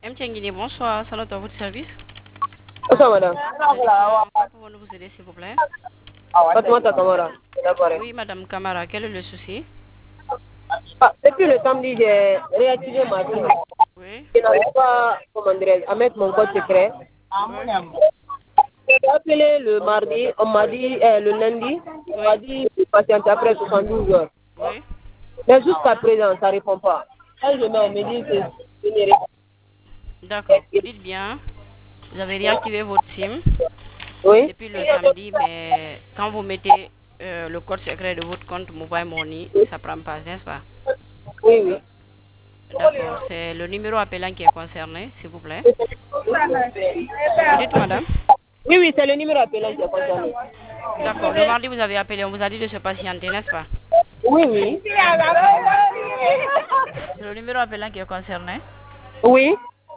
MTN bonsoir, salut à votre service. Bonsoir madame. Comment pouvons-nous vous aider s'il vous plaît? Fatoumata Kamara. Oui, madame Camara, quel est le souci? Depuis le samedi, j'ai réactivé ma SIM. Oui, Je n'arrive pas, comment dirais-je, à mettre mon code secret. oui, J'ai appelé le mardi, on m'a dit, le lundi, on m'a oui, dit de patienter après 72 heures. oui. Mais jusqu'à présent, ça ne répond pas. Quand je mets, on me dit que je n'ai rien. D'accord. Vous dites bien, vous avez réactivé votre SIM Oui, depuis le samedi, mais quand vous mettez le code secret de votre compte Mobile Money, ça ne prend pas, n'est-ce pas? oui, oui. D'accord. C'est le numéro appelant qui est concerné, s'il vous plaît. Vous dites, madame? Oui, oui, c'est le numéro appelant qui est concerné. D'accord. Le mardi, vous avez appelé, on vous a dit de se patienter, n'est-ce pas? Oui, oui. C'est le numéro appelant qui est concerné. Oui.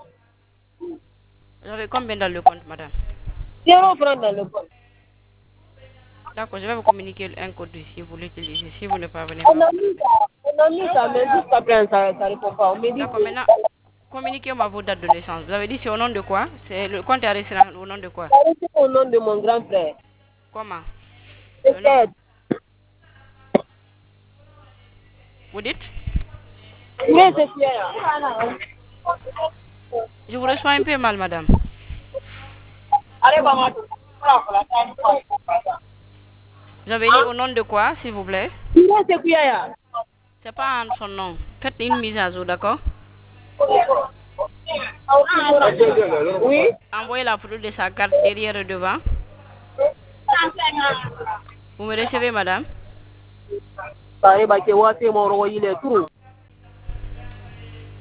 Vous avez combien dans le compte, madame? 0 francs dans le compte. D'accord, je vais vous communiquer un code si vous l'utilisez. Si vous ne parvenez On pas, a vous mis l'appelez. ça, on a mis ça, mais jusqu'à présent, ça ne répond pas. On me dit D'accord, que maintenant, communiquez-moi vos dates de naissance. Vous avez dit c'est au nom de quoi? C'est le compte est enregistré au nom de quoi? ça répond au nom de mon grand frère. Comment? Le nom. Peut-être. Vous dites? Oui, c'est clair. Je vous reçois un peu mal, madame. Allez, maman. Vous avez dit au nom de quoi, s'il vous plaît? Oui, c'est clair. C'est pas en son nom. Faites une mise à jour, d'accord? Oui. Envoyez la photo de sa carte derrière et devant. Vous me recevez, madame? Allez, bah, c'est moi, c'est mon roi, il est trou.